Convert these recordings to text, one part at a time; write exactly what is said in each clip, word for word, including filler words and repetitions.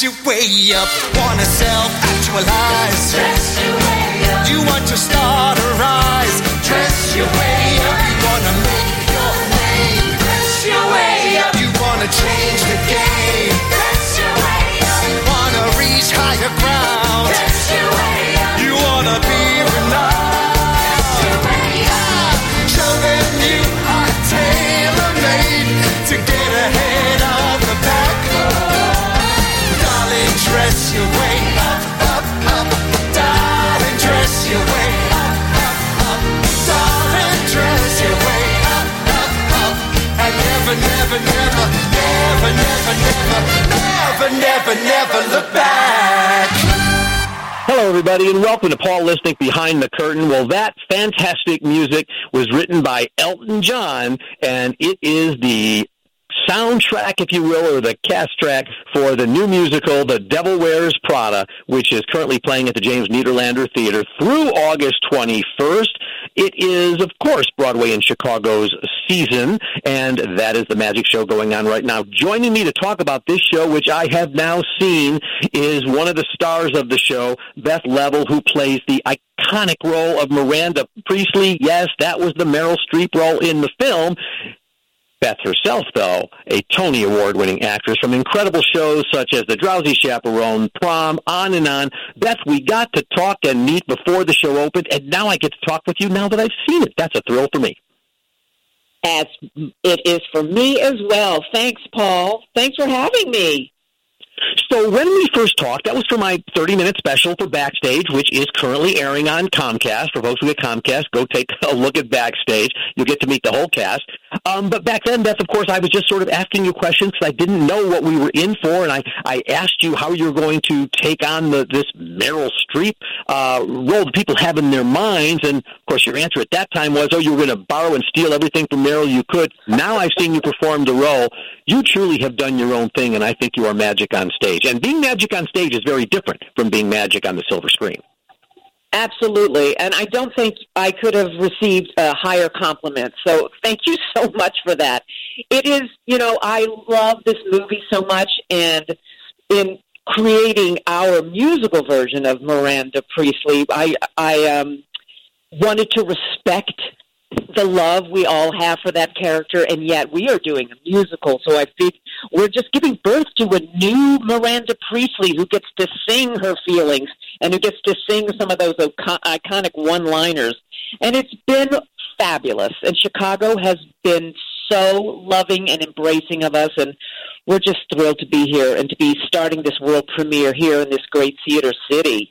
your way up. Wanna self-actualize. Dress your way up. You want to start a rise. Dress your way up. You wanna make your name. Dress your way up. You wanna change the game. Dress your way up. You wanna reach higher ground. Dress your way up. You wanna be renowned. Dress your way up. Show them you are tailor-made to get ahead of the pack. Darling, dress your way up, up, up. Darling, dress your way up, up, up. Darling, dress your way up, up, up. And never, never, never, never, never, never, never, never, never look back. Hello, everybody, and welcome to Paul Lisnick Behind the Curtain. Well, that fantastic music was written by Elton John, and it is the soundtrack, if you will, or the cast track for the new musical, The Devil Wears Prada, which is currently playing at the James Nederlander Theater through August twenty-first. It is, of course, Broadway in Chicago's season, and that is the magic show going on right now. Joining me to talk about this show, which I have now seen, is one of the stars of the show, Beth Leavel, who plays the iconic role of Miranda Priestly. Yes, that was the Meryl Streep role in the film. Beth herself, though, a Tony Award-winning actress from incredible shows such as The Drowsy Chaperone, Prom, on and on. Beth, we got to talk and meet before the show opened, and now I get to talk with you now that I've seen it. That's a thrill for me. As it is for me as well. Thanks, Paul. Thanks for having me. So when we first talked, that was for my thirty-minute special for Backstage, which is currently airing on Comcast. For folks who get Comcast, go take a look at Backstage. You'll get to meet the whole cast. Um, but back then, Beth, of course, I was just sort of asking you questions because I didn't know what we were in for, and I, I asked you how you were going to take on the, this Meryl Streep uh, role that people have in their minds. And, of course, your answer at that time was, oh, you were going to borrow and steal everything from Meryl you could. Now I've seen you perform the role. You truly have done your own thing, and I think you are magic on stage. And being magic on stage is very different from being magic on the silver screen. Absolutely, and I don't think I could have received a higher compliment, so thank you so much for that. It is, you know, I love this movie so much, and in creating our musical version of Miranda Priestly, I, I um, wanted to respect the love we all have for that character, and yet we are doing a musical, so I think we're just giving birth to a new Miranda Priestly who gets to sing her feelings and who gets to sing some of those iconic one-liners. And it's been fabulous, and Chicago has been so loving and embracing of us, and we're just thrilled to be here and to be starting this world premiere here in this great theater city.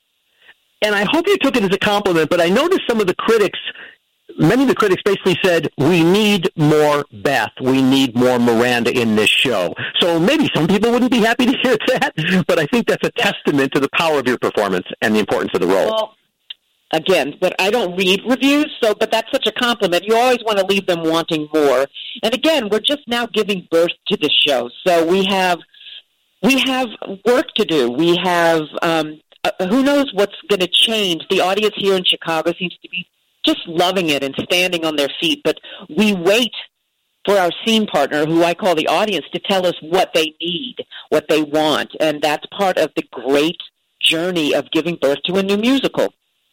And I hope you took it as a compliment, but I noticed some of the critics Many of the critics basically said, we need more Beth. We need more Miranda in this show. So maybe some people wouldn't be happy to hear that, but I think that's a testament to the power of your performance and the importance of the role. Well, again, but I don't read reviews, so but that's such a compliment. You always want to leave them wanting more. And again, we're just now giving birth to the show. So we have we have work to do. We have, um, uh, who knows what's going to change. The audience here in Chicago seems to be just loving it and standing on their feet, but we wait for our scene partner, who I call the audience, to tell us what they need, what they want, and that's part of the great journey of giving birth to a new musical.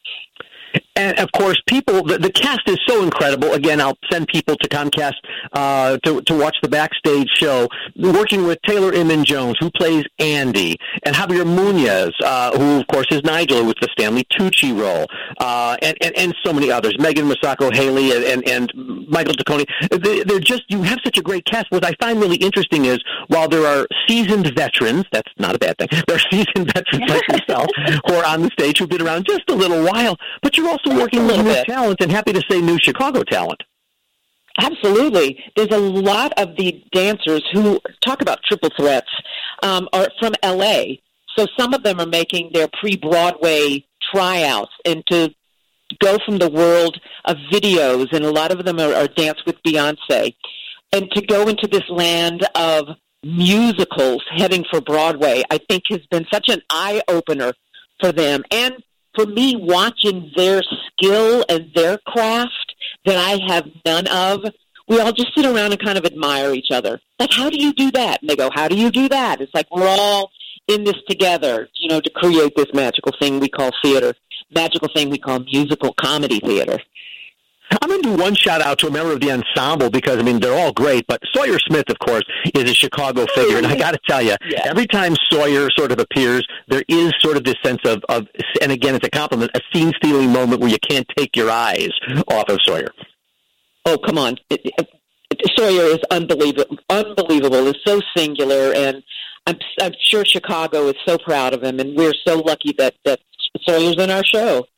And, of course, people, the, the cast is so incredible. Again, I'll send people to Comcast uh, to, to watch the Backstage show, working with Taylor Iman-Jones, who plays Andy, and Javier Muñez, uh, who, of course, is Nigel with the Stanley Tucci role, uh, and, and, and so many others, Megan Masako-Haley and, and, and Michael Taccone. They, they're just, you have such a great cast. What I find really interesting is, while there are seasoned veterans, that's not a bad thing, there are seasoned veterans like yourself who are on the stage who've been around just a little while, but you're also working with new bit. talent, and happy to say new Chicago talent. Absolutely. There's a lot of the dancers who talk about triple threats um, are from L A. So some of them are making their pre-Broadway tryouts and to go from the world of videos, and a lot of them are, are Dance with Beyonce, and to go into this land of musicals heading for Broadway, I think has been such an eye-opener for them. And for me, watching their skill and their craft that I have none of, we all just sit around and kind of admire each other. Like, how do you do that? And they go, how do you do that? It's like we're all in this together, you know, to create this magical thing we call theater, magical thing we call musical comedy theater. I'm going to do one shout-out to a member of the ensemble because, I mean, they're all great, but Sawyer Smith, of course, is a Chicago figure, and I got to tell you, yeah. every time Sawyer sort of appears, there is sort of this sense of, of, and again, it's a compliment, a scene-stealing moment where you can't take your eyes off of Sawyer. Oh, come on. It, it, Sawyer is unbelievable, unbelievable, is so singular, and I'm, I'm sure Chicago is so proud of him, and we're so lucky that, that Sawyer's in our show.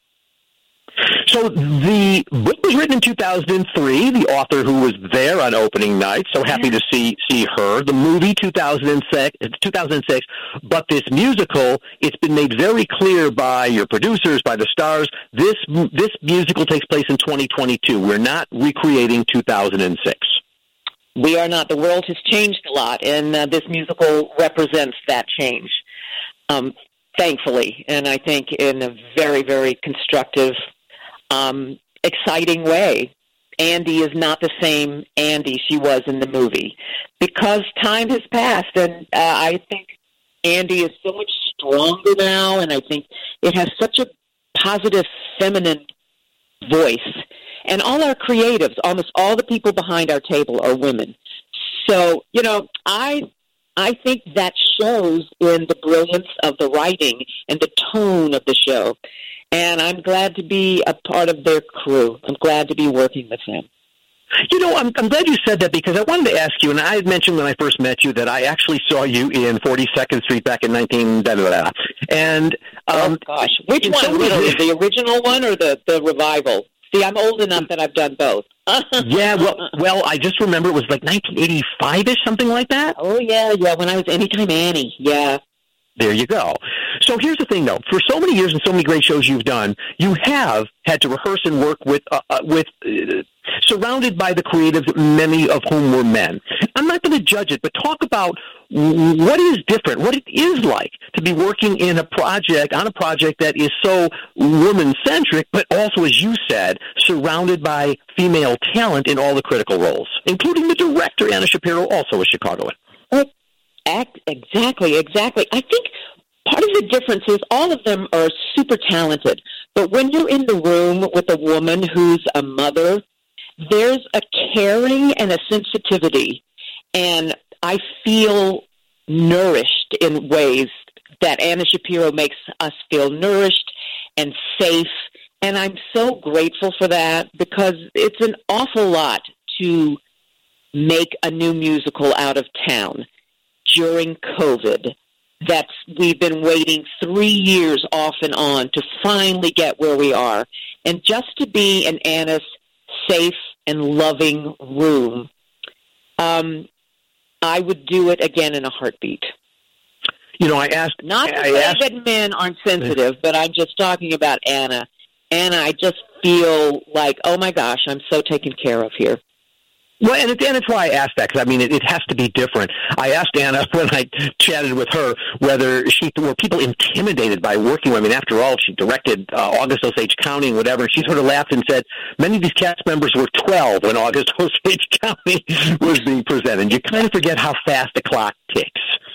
So the book was written in two thousand three, the author who was there on opening night, so happy to see see her. The movie, two thousand six, but this musical, it's been made very clear by your producers, by the stars, this this musical takes place in twenty twenty-two. We're not recreating two thousand six. We are not. The world has changed a lot, and uh, this musical represents that change, um, thankfully, and I think in a very, very constructive Um, exciting way. Andy is not the same Andy she was in the movie because time has passed, and uh, I think Andy is so much stronger now, and I think it has such a positive feminine voice. And all our creatives, almost all the people behind our table are women. So, you know, I I think that shows in the brilliance of the writing and the tone of the show. And I'm glad to be a part of their crew. I'm glad to be working with them. You know, I'm, I'm glad you said that because I wanted to ask you, and I had mentioned when I first met you that I actually saw you in forty-second Street back in nineteen blah, blah, blah. And um, oh gosh, which one? Really, the original one or the, the revival? See, I'm old enough that I've done both. yeah, well, well, I just remember it was like nineteen eighty-five-ish, something like that. Oh yeah, yeah. When I was Anytime Annie, yeah. There you go. So here's the thing, though. For so many years and so many great shows you've done, you have had to rehearse and work with, uh, uh, with uh, surrounded by the creatives, many of whom were men. I'm not going to judge it, but talk about what is different, what it is like to be working in a project, on a project that is so woman-centric, but also, as you said, surrounded by female talent in all the critical roles, including the director, Anna Shapiro, also a Chicagoan. Act, exactly, exactly. I think part of the difference is all of them are super talented, but when you're in the room with a woman who's a mother, there's a caring and a sensitivity, and I feel nourished in ways that Anna Shapiro makes us feel nourished and safe, and I'm so grateful for that because it's an awful lot to make a new musical out of town during COVID. That's we've been waiting three years off and on to finally get where we are. And just to be in Anna's safe and loving room, um, I would do it again in a heartbeat. You know, I asked... Not to I say asked, that men aren't sensitive, but I'm just talking about Anna. Anna, I just feel like, oh my gosh, I'm so taken care of here. Well, and, it, and it's why I asked that, because, I mean, it, it has to be different. I asked Anna when I chatted with her whether she were people intimidated by working with. I mean, after all, she directed uh, August Osage County and whatever. She sort of laughed and said, many of these cast members were twelve when August Osage County was being presented. You kind of forget how fast the clock ticks.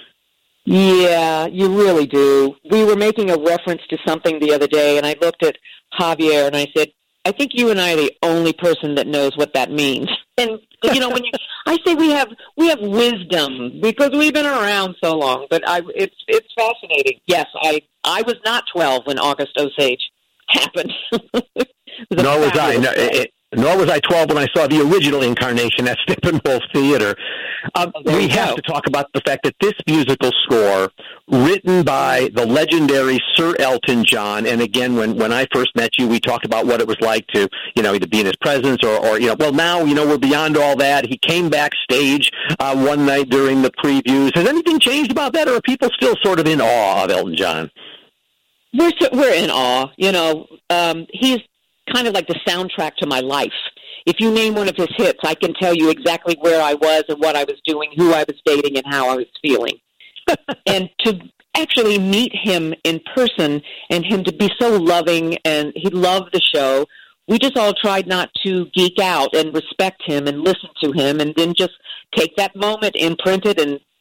Yeah, you really do. We were making a reference to something the other day, and I looked at Javier and I said, I think you and I are the only person that knows what that means. And, you know, when you, I say we have we have wisdom because we've been around so long, but I, it's it's fascinating. Yes, I, I was not twelve when August Osage happened. Nor was I. No, it, nor was I twelve when I saw the original incarnation at Steppenwolf Theater. Um, oh, we have go. to talk about the fact that this musical score, written by the legendary Sir Elton John, and again, when, when I first met you, we talked about what it was like to, you know, either be in his presence or, or you know, well, now, you know, we're beyond all that. He came backstage uh, one night during the previews. Has anything changed about that, or are people still sort of in awe of Elton John? We're, we're in awe. You know, um, he's kind of like the soundtrack to my life. If you name one of his hits, I can tell you exactly where I was and what I was doing, who I was dating, and how I was feeling. And to actually meet him in person and him to be so loving, and he loved the show, we just all tried not to geek out and respect him and listen to him and then just take that moment, imprint it, and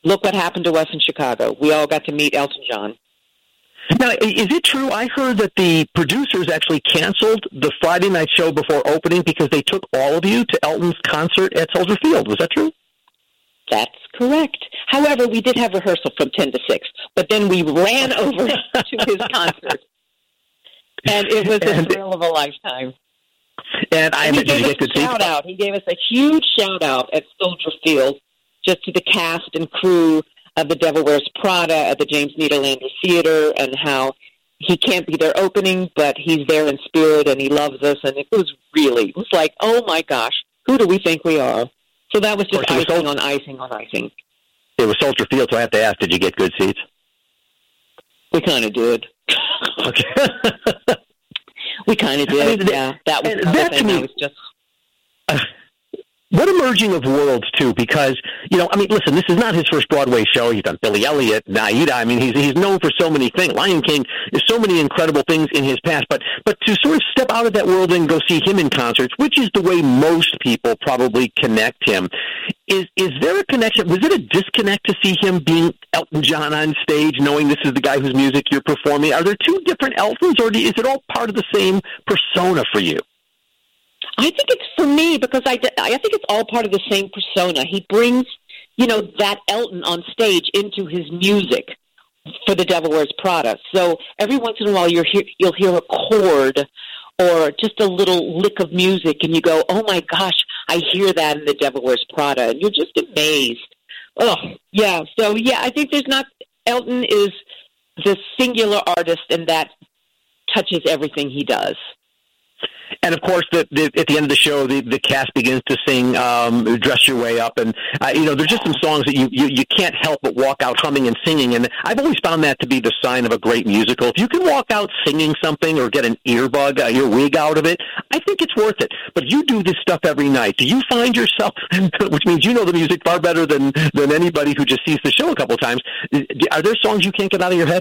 look what happened to us in Chicago. We all got to meet Elton John. Now, is it true? I heard that the producers actually canceled the Friday night show before opening because they took all of you to Elton's concert at Soldier Field. Was that true? That's correct. However, we did have rehearsal from ten to six, but then we ran over to his concert, and it was a and, thrill of a lifetime. And I and he did gave you us get a shout out. He gave us a huge shout out at Soldier Field, just to the cast and crew of The Devil Wears Prada at the James Nederlander Theater, and how he can't be there opening, but he's there in spirit, and he loves us. And it was really, it was like, oh my gosh, who do we think we are? So that was just icing was on icing on icing. It was Soldier Field, so I have to ask, did you get good seats? We kind of did. Okay. We kind of did, I mean, yeah. That was that thing. To me, I was just... Uh, what a merging of worlds, too, because, you know, I mean, listen, this is not his first Broadway show. He's done Billy Elliot, Naida. I mean, he's he's known for so many things. Lion King, there's so many incredible things in his past. But but to sort of step out of that world and go see him in concerts, which is the way most people probably connect him, is is there a connection? Was it a disconnect to see him being Elton John on stage, knowing this is the guy whose music you're performing? Are there two different Eltons, or is it all part of the same persona for you? I think it's for me because I, I think it's all part of the same persona. He brings, you know, that Elton on stage into his music for The Devil Wears Prada. So every once in a while you're hear, you'll hear a chord or just a little lick of music and you go, oh my gosh, I hear that in The Devil Wears Prada. And you're just amazed. Oh, yeah. So, yeah, I think there's not, Elton is the singular artist and that touches everything he does. And, of course, the, the, at the end of the show, the, the cast begins to sing um, Dress Your Way Up. And, uh, you know, there's just some songs that you, you, you can't help but walk out humming and singing. And I've always found that to be the sign of a great musical. If you can walk out singing something or get an earbug, uh, your wig out of it, I think it's worth it. But you do this stuff every night. Do you find yourself, which means you know the music far better than, than anybody who just sees the show a couple of times, are there songs you can't get out of your head?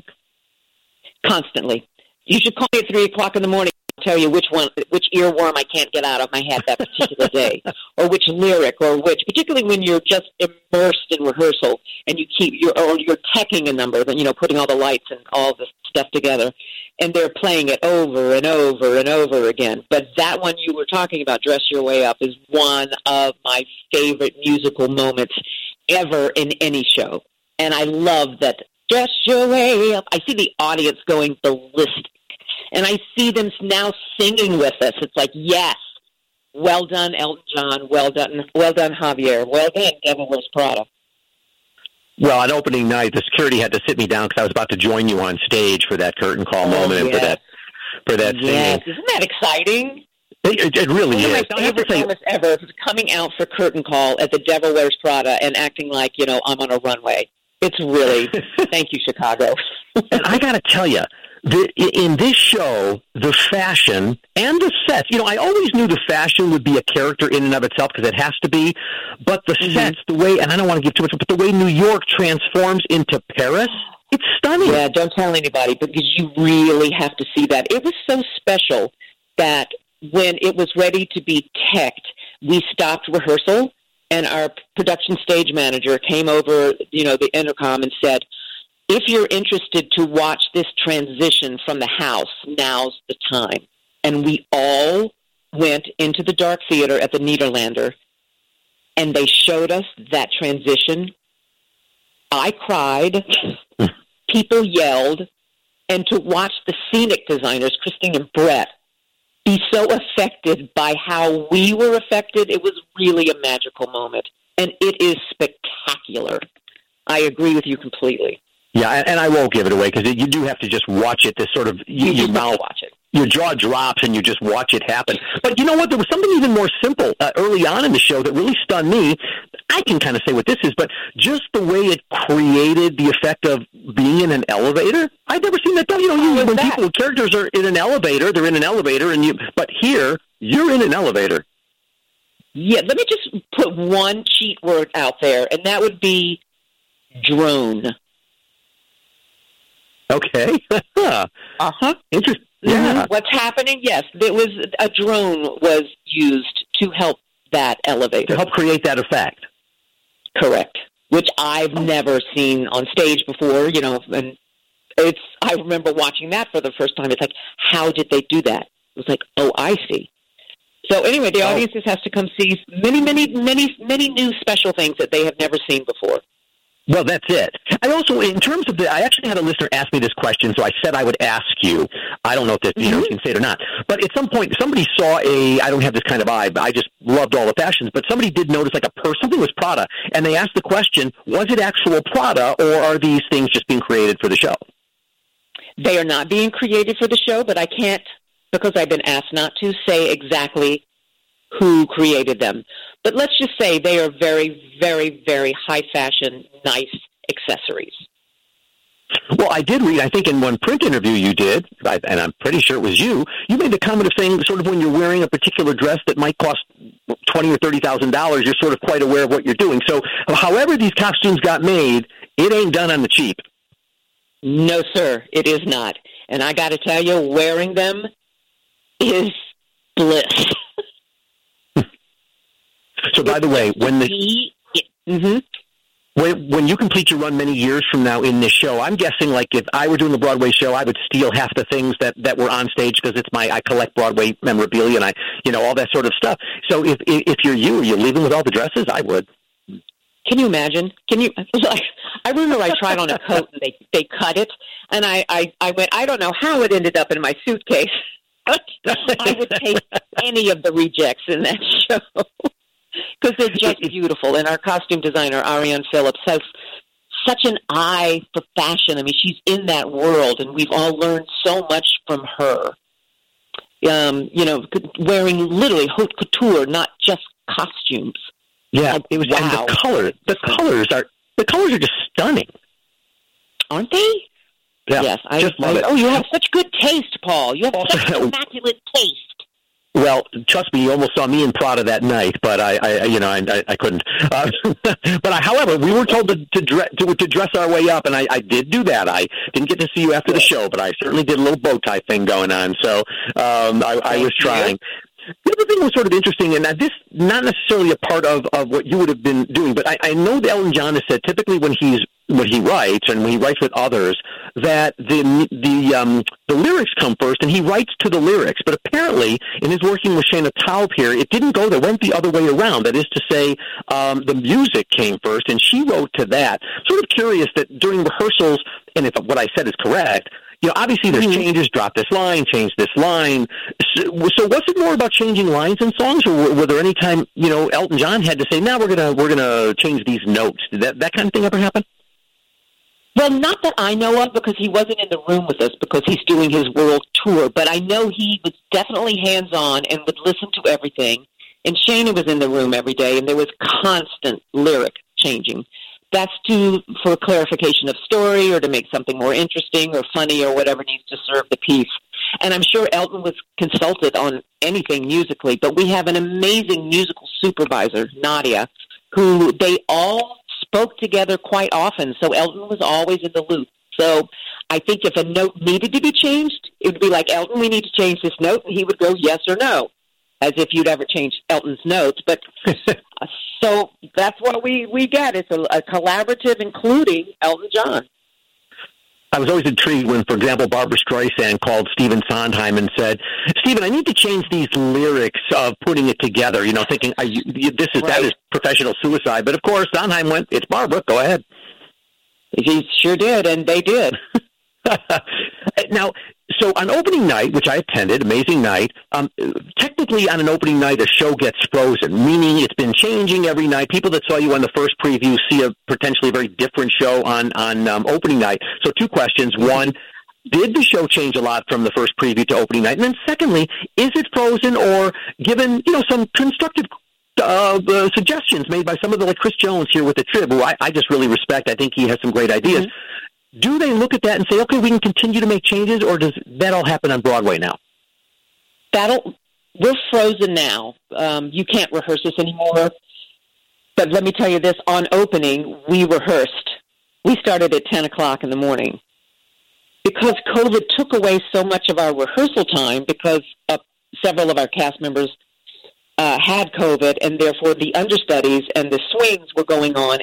Constantly. You should call me at three o'clock in the morning. Tell you which one, which earworm I can't get out of my head that particular day, or which lyric, or which, particularly when you're just immersed in rehearsal and you keep, you're, or you're teching a number, then, you know, putting all the lights and all the stuff together, and they're playing it over and over and over again. But that one you were talking about, Dress Your Way Up, is one of my favorite musical moments ever in any show. And I love that, Dress Your Way Up. I see the audience going ballistic. And I see them now singing with us. It's like, yes, well done, Elton John. Well done, well done, Javier. Well done, Devil Wears Prada. Well, on opening night, the security had to sit me down because I was about to join you on stage for that curtain call oh, moment yes. and for that for that yes. singing. Isn't that exciting? It, it really One is. of my favorite moments ever was coming out for curtain call at the Devil Wears Prada and acting like, you know, I'm on a runway. It's really, thank you, Chicago. And I got to tell you, The, in this show, the fashion and the sets, you know, I always knew the fashion would be a character in and of itself because it has to be, but the mm-hmm. sets, the way, and I don't want to give too much, but the way New York transforms into Paris, it's stunning. Yeah, don't tell anybody because you really have to see that. It was so special that when it was ready to be teched, we stopped rehearsal and our production stage manager came over, you know, the intercom and said, if you're interested to watch this transition from the house, now's the time. And we all went into the dark theater at the Nederlander, and they showed us that transition. I cried. People yelled. And to watch the scenic designers, Christine and Brett, be so affected by how we were affected, it was really a magical moment. And it is spectacular. I agree with you completely. Yeah, and I won't give it away because you do have to just watch it to sort of you, your you mouth, watch it. Your jaw drops and you just watch it happen. But you know what? There was something even more simple uh, early on in the show that really stunned me. I can kind of say what this is, but just the way it created the effect of being in an elevator. I'd never seen that done. You know, you, when that? people characters are in an elevator, they're in an elevator, and you. But here, you're in an elevator. Yeah, let me just put one cheat word out there, and that would be drone. Okay. uh-huh. Interesting. Yeah. Mm-hmm. What's happening? Yes, there was a drone was used to help that elevator. To help create that effect. Correct. which I've never seen on stage before, you know, and it's, I remember watching that for the first time. It's like, how did they do that? It was like, oh, I see. So anyway, the audience just has to come see many, many, many, many new special things that they have never seen before. Well, that's it. I also, in terms of the, I actually had a listener ask me this question, so I said I would ask you. I don't know if this, you know, you can say it or not. But at some point, somebody saw a, I don't have this kind of eye, but I just loved all the fashions, but somebody did notice like a purse, something was Prada, and they asked the question, was it actual Prada, or are these things just being created for the show? They are not being created for the show, but I can't, because I've been asked not to, say exactly who created them. But let's just say they are very, very, very high-fashion, nice accessories. Well, I did read, I think in one print interview you did, and I'm pretty sure it was you, you made the comment of saying sort of when you're wearing a particular dress that might cost twenty thousand dollars or thirty thousand dollars, you're sort of quite aware of what you're doing. So however these costumes got made, it ain't done on the cheap. No, sir, it is not. And I got to tell you, wearing them is bliss. So, by the way, when the mm-hmm. when when you complete your run many years from now in this show, I'm guessing like if I were doing the Broadway show, I would steal half the things that, that were on stage because it's my I collect Broadway memorabilia and I you know all that sort of stuff. So if if you're you, are you leaving with all the dresses? I would. Can you imagine? Can you? Like, I remember I tried on a coat and they they cut it, and I I, I went. I don't know how it ended up in my suitcase. I would take any of the rejects in that show. Because they're just beautiful. And our costume designer, Ariane Phillips, has such an eye for fashion. I mean, she's in that world, and we've all learned so much from her. Um, you know, wearing literally haute couture, not just costumes. Yeah, like, it was. wow. And the color, the colors are the colors are just stunning, aren't they? Yeah, yes, I just love I, it. Oh, you have such good taste, Paul. You have such immaculate taste. Well, trust me, you almost saw me in Prada that night, but I, I you know, I, I couldn't. Uh, but I, however, we were told to to, dre- to to dress our way up, and I, I did do that. I didn't get to see you after the show, but I certainly did a little bow tie thing going on. So um, I, I was trying. The other thing was sort of interesting, and this not necessarily a part of, of what you would have been doing, but I, I know that Elton John has said typically when he's when he writes and when he writes with others that the the um, the lyrics come first, and he writes to the lyrics. But apparently, in his working with Shana Taub here, it didn't go there. It went the other way around. That is to say, um, the music came first, and she wrote to that. Sort of curious that during rehearsals, and if what I said is correct, you know, obviously there's mm-hmm. changes, drop this line, change this line. So, so was it more about changing lines in songs, or were, were there any time, you know, Elton John had to say, now we're going to we're gonna change these notes? Did that, that kind of thing ever happen? Well, not that I know of, because he wasn't in the room with us because he's doing his world tour, but I know he was definitely hands-on and would listen to everything. And Shana was in the room every day, and there was constant lyric changing. That's to for clarification of story or to make something more interesting or funny or whatever needs to serve the piece. And I'm sure Elton was consulted on anything musically, but we have an amazing musical supervisor, Nadia, who they all spoke together quite often, so Elton was always in the loop. So I think if a note needed to be changed, it would be like, Elton, we need to change this note, and he would go yes or no, as if you'd ever changed Elton's notes. But so that's what we, we get. It's a, a collaborative, including Elton John. I was always intrigued when, for example, Barbara Streisand called Stephen Sondheim and said, Stephen, I need to change these lyrics of putting it together, you know, thinking, I, this is right. That is professional suicide. But, of course, Sondheim went, it's Barbara, go ahead. He sure did, and they did. Now, so on opening night, which I attended, amazing night, um, technically on an opening night, a show gets frozen, meaning it's been changing every night. People that saw you on the first preview see a potentially very different show on, on um, opening night. So two questions. One, did the show change a lot from the first preview to opening night? And then secondly, is it frozen, or given, you know, some constructive uh, uh, suggestions made by some of the, like Chris Jones here with the Trib, who I, I just really respect. I think he has some great ideas. Mm-hmm. Do they look at that and say, okay, we can continue to make changes, or does that all happen on Broadway now? That'll, we're frozen now. Um, you can't rehearse this anymore. But let me tell you this, on opening, we rehearsed. We started at ten o'clock in the morning. Because COVID took away so much of our rehearsal time, because uh, several of our cast members uh, had COVID, and therefore the understudies and the swings were going on, and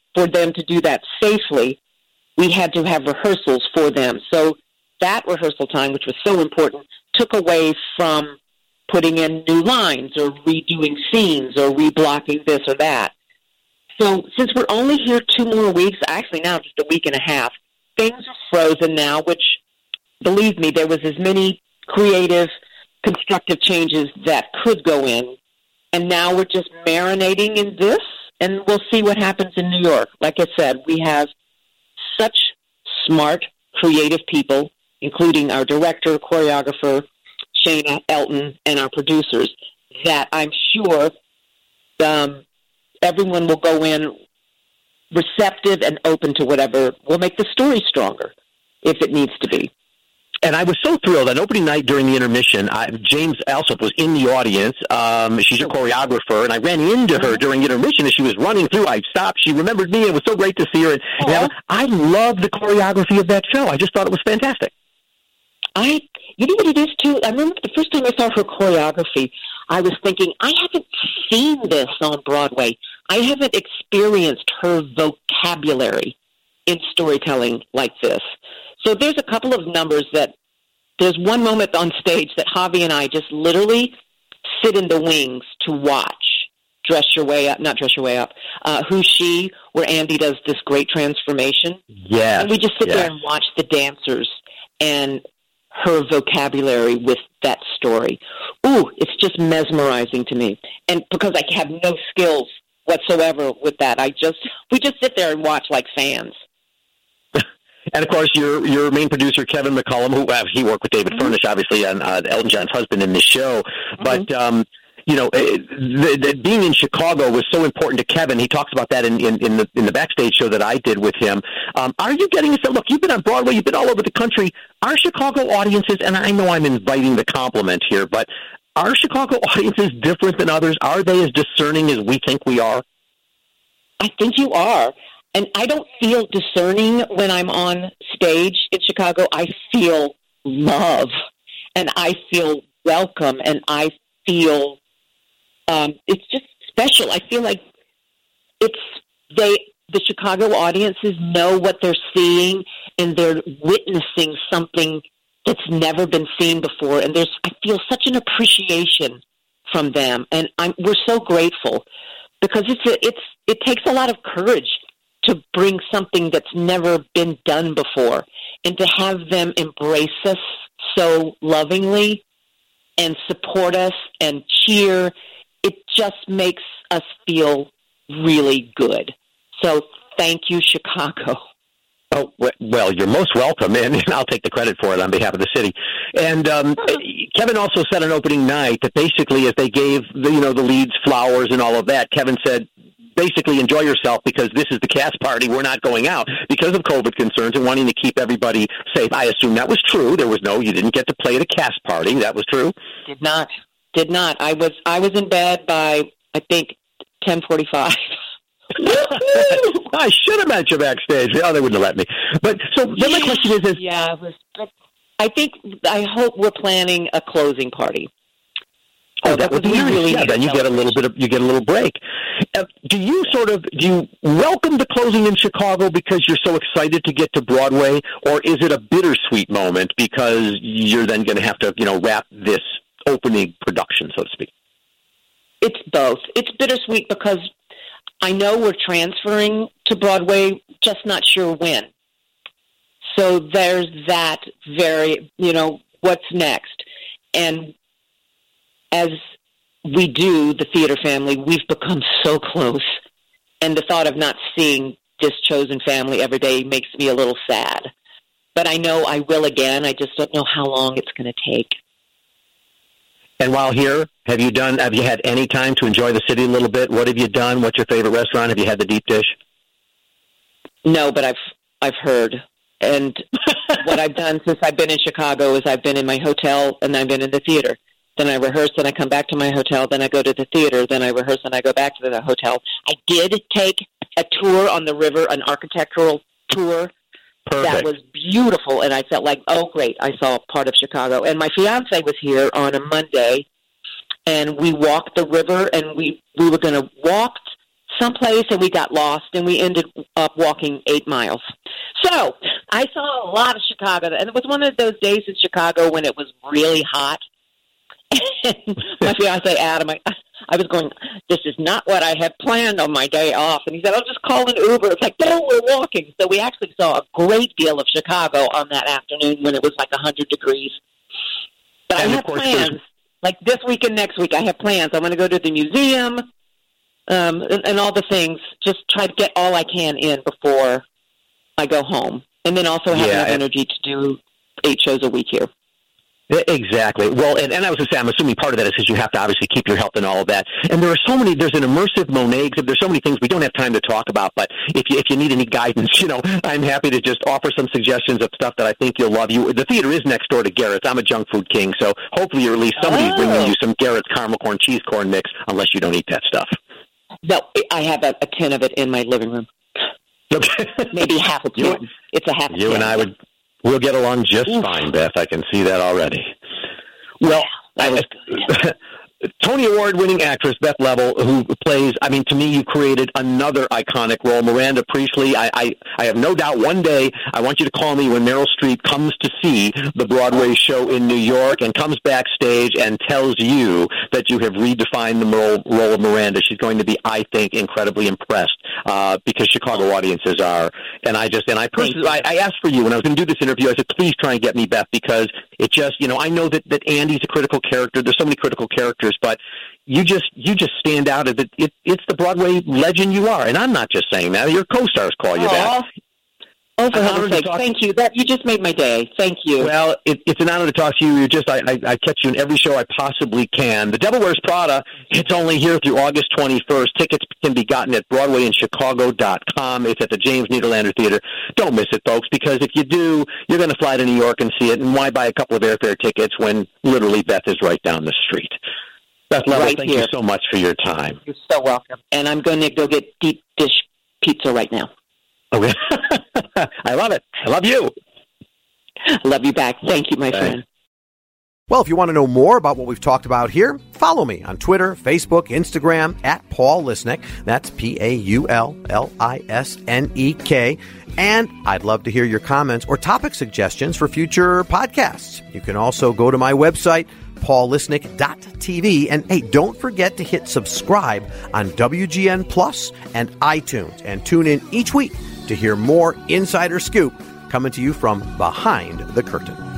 for them to do that safely, we had to have rehearsals for them. So that rehearsal time, which was so important, took away from putting in new lines or redoing scenes or reblocking this or that. So since we're only here two more weeks, actually now just a week and a half, things are frozen now, which, believe me, there was as many creative, constructive changes that could go in. And now we're just marinating in this, and we'll see what happens in New York. Like I said, we have such smart, creative people, including our director, choreographer, Shana Elton, and our producers, that I'm sure um, everyone will go in receptive and open to whatever will make the story stronger, if it needs to be. And I was so thrilled. On opening night during the intermission, I, James Alsop was in the audience. Um, she's a choreographer, and I ran into her during intermission as she was running through. I stopped. She remembered me. It was so great to see her. And, and I, I love the choreography of that show. I just thought it was fantastic. I, you know what it is, too? I remember the first time I saw her choreography, I was thinking, I haven't seen this on Broadway. I haven't experienced her vocabulary in storytelling like this. So there's a couple of numbers that, there's one moment on stage that Javi and I just literally sit in the wings to watch. Dress Your Way Up, not Dress Your Way Up, uh, Who's She, where Andy does this great transformation. Yeah. And we just sit yes. there and watch the dancers and her vocabulary with that story. Ooh, it's just mesmerizing to me. And because I have no skills whatsoever with that, I just, we just sit there and watch like fans. And, of course, your your main producer, Kevin McCollum, who uh, he worked with David mm-hmm. Furnish, obviously, on uh, Elton John's husband in the show. Mm-hmm. But, um, you know, the, the, being in Chicago was so important to Kevin. He talks about that in, in, in, the, in the backstage show that I did with him. Um, are you getting – look, you've been on Broadway. You've been all over the country. Are Chicago audiences – and I know I'm inviting the compliment here, but are Chicago audiences different than others? Are they as discerning as we think we are? I think you are. And I don't feel discerning when I'm on stage in Chicago. I feel love, and I feel welcome, and I feel um, it's just special. I feel like it's they the Chicago audiences know what they're seeing, and they're witnessing something that's never been seen before. And there's I feel such an appreciation from them, and I'm we're so grateful because it's a, it's it takes a lot of courage to bring something that's never been done before, and to have them embrace us so lovingly and support us and cheer. It just makes us feel really good. So thank you, Chicago. Oh, well, you're most welcome, and I'll take the credit for it on behalf of the city. And um, Kevin also said on opening night that basically as they gave the, you know, the leads flowers and all of that, Kevin said, basically enjoy yourself because this is the cast party. We're not going out because of COVID concerns and wanting to keep everybody safe. I assume that was true. There was no, you didn't get to play at a cast party. That was true. Did not. Did not. I was I was in bed by, I think, ten forty-five. I should have met you backstage. Oh, they wouldn't have let me. But so then my question is, is yeah, it was, I think, I hope we're planning a closing party. Oh, that would be nice. Really yeah, then you get a little bit of you get a little break. Uh, do you sort of do you welcome the closing in Chicago because you're so excited to get to Broadway, or is it a bittersweet moment because you're then going to have to you know wrap this opening production, so to speak? It's both. It's bittersweet because I know we're transferring to Broadway, just not sure when. So there's that very you know what's next, and as we do, the theater family, we've become so close. And the thought of not seeing this chosen family every day makes me a little sad. But I know I will again. I just don't know how long it's going to take. And while here, have you done? Have you had any time to enjoy the city a little bit? What have you done? What's your favorite restaurant? Have you had the deep dish? No, but I've I've heard. And what I've done since I've been in Chicago is I've been in my hotel and I've been in the theater. Then I rehearse, then I come back to my hotel, then I go to the theater, then I rehearse, and I go back to the hotel. I did take a tour on the river, an architectural tour. Perfect. That was beautiful, and I felt like, oh, great, I saw part of Chicago. And my fiancé was here on a Monday, and we walked the river, and we, we were going to walk someplace, and we got lost, and we ended up walking eight miles. So I saw a lot of Chicago, and it was one of those days in Chicago when it was really hot. And my fiance Adam, I, I was going, this is not what I had planned on my day off. And he said, I'll just call an Uber. It's like, no, we're walking. So we actually saw a great deal of Chicago on that afternoon when it was like one hundred degrees. But and I have plans. Like this week and next week, I have plans. I'm going to go to the museum um, and, and all the things. Just try to get all I can in before I go home. And then also have yeah, enough energy to do eight shows a week here. Exactly. Well, and, and I was going to say, I'm assuming part of that is because you have to obviously keep your health and all of that. And there are so many, there's an immersive Monet exhibit. There's so many things we don't have time to talk about, but if you, if you need any guidance, you know, I'm happy to just offer some suggestions of stuff that I think you'll love. You, the theater is next door to Garrett's. I'm a junk food king, so hopefully or at least somebody's oh. bringing you some Garrett's caramel corn cheese corn mix, unless you don't eat that stuff. No, I have a, a tin of it in my living room. Okay. Maybe half a tin. You, it's a half a You tin. and I would, we'll get along just Oof. fine, Beth. I can see that already. Well, that was good. Tony Award-winning actress Beth Level, who plays, I mean, to me, you created another iconic role, Miranda Priestley. I, I, I have no doubt one day I want you to call me when Meryl Streep comes to see the Broadway show in New York and comes backstage and tells you that you have redefined the role, role of Miranda. She's going to be, I think, incredibly impressed uh, because Chicago audiences are. And I just, and I personally, I, I asked for you when I was going to do this interview, I said, please try and get me Beth, because it just, you know, I know that, that Andy's a critical character. There's so many critical characters, but you just you just stand out as it, it, it's the Broadway legend you are. And I'm not just saying that. Your co-stars call you Aww. that. Oh, for heaven's sake, thank you. That you just made my day. Thank you. Well, it, it's an honor to talk to you. You're just I, I, I catch you in every show I possibly can. The Devil Wears Prada, it's only here through August twenty-first. Tickets can be gotten at broadway in chicago dot com. It's at the James Nederlander Theater. Don't miss it, folks, because if you do, you're going to fly to New York and see it. And why buy a couple of airfare tickets when literally Beth is right down the street? Beth Level, right thank here. you so much for your time. You're so welcome. And I'm going to go get deep dish pizza right now. Okay. I love it. I love you. Love you back. Thank you, my Thanks. friend. Well, if you want to know more about what we've talked about here, follow me on Twitter, Facebook, Instagram, at Paul Lisnek. That's P A U L L I S N E K. And I'd love to hear your comments or topic suggestions for future podcasts. You can also go to my website, paul lisnek dot t v. And hey, don't forget to hit subscribe on W G N Plus and iTunes. And tune in each week to hear more Insider Scoop coming to you from behind the curtain.